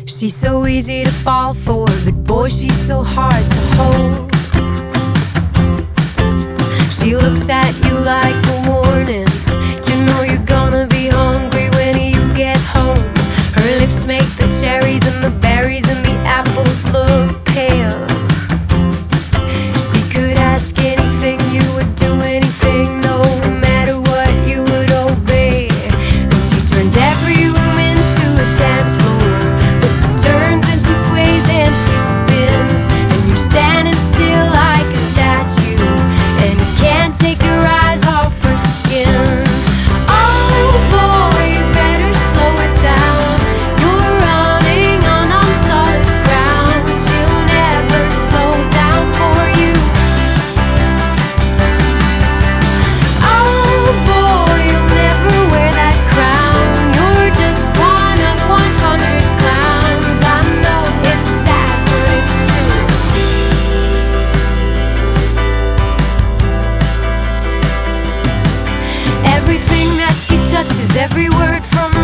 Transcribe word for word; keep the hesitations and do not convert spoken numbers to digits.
She's so easy to fall for, but boy, she's so hard to hold. She looks at you like a warning. You know you're gonna be hungry when you get home. Her lips make the cherries and the berries and the apples look pale. She could ask anything, you would do anything, no matter what, you would obey. And she turns every room into a dance floor. But she turns and she sways and she spins, and you're standing still like a statue, and you can't take your eyes off her skin. Oh boy, you better slow it down. You're running on unsolid ground. She'll never slow down for you. Oh boy, you'll never wear that crown. You're just one of one hundred clowns. I know it's sad, but it's true. Everything that she touches, every word from